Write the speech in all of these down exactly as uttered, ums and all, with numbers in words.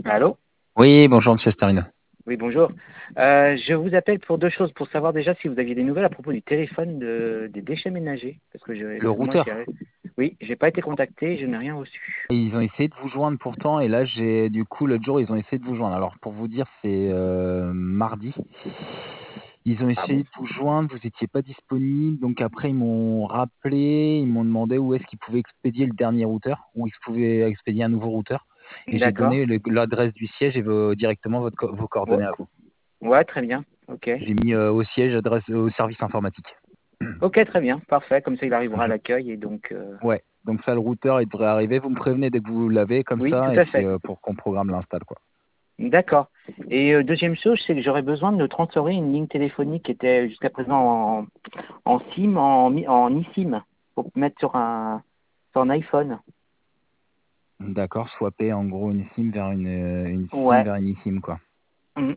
Allô? Oui, bonjour Monsieur Starino. Oui, bonjour. Euh, je vous appelle pour deux choses. Pour savoir déjà si vous aviez des nouvelles à propos du téléphone de, des déchets ménagers. Parce que je, Le moi, routeur. j'ai, oui, j'ai pas été contacté, je n'ai rien reçu. Et ils ont essayé de vous joindre pourtant et là j'ai du coup l'autre jour ils ont essayé de vous joindre. Alors pour vous dire c'est heu, mardi. Ils ont Ah bon? essayé de vous joindre, vous étiez pas disponible, donc après ils m'ont rappelé, ils m'ont demandé où est-ce qu'ils pouvaient expédier le dernier routeur, où ils pouvaient expédier un nouveau routeur et j'ai D'accord. donné le l'adresse du siège et vos directement votre co vos Ouais, coordonnées à vous. ouais, très bien. Ok. J'ai mis, heu, au siège adresse au service informatique. Ok, très bien. Parfait. Comme ça, il arrivera à l'accueil et donc. Euh... Ouais, donc ça le routeur il devrait arriver, vous me prévenez dès que vous l'avez comme Oui, tout ça et à puis, fait. heu, pour qu'on programme l'install quoi. D'accord. Et euh, deuxième chose, c'est que j'aurais besoin de transférer une ligne téléphonique qui était jusqu'à présent en, en SIM, en, mi- en eSIM, pour mettre sur un, sur un iPhone. D'accord, swapper en gros une SIM vers une, heu, une SIM Ouais. vers une eSIM quoi. Mm.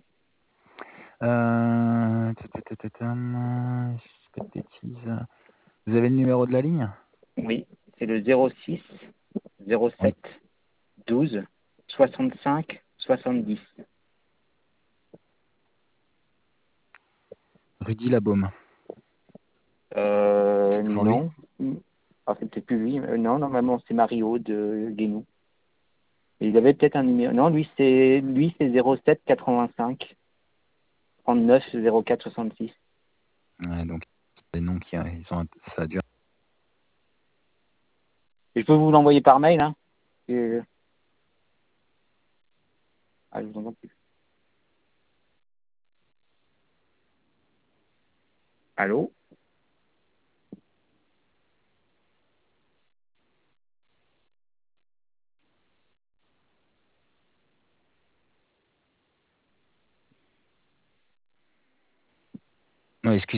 Heu, ta ta ta ta tam, si je dis pas de bêtises. Vous avez le numéro de la ligne? Oui, c'est le zéro six zéro Oui. sept douze soixante-cinq soixante-dix. Rudy Labaume. Euh, C'est toujours lui? non. Ah, c'est peut-être plus lui. Euh, non, normalement, c'est Mario de Guénou. Et il avait peut-être un numéro. Non, lui, c'est lui c'est zéro sept quatre-vingt-cinq trente-neuf zéro quatre soixante-six. Ouais, donc les noms qui ils ont ça a dû Et je peux vous l'envoyer par mail, hein. Et... Ah, je vous entends plus. Allô? ouais, excusez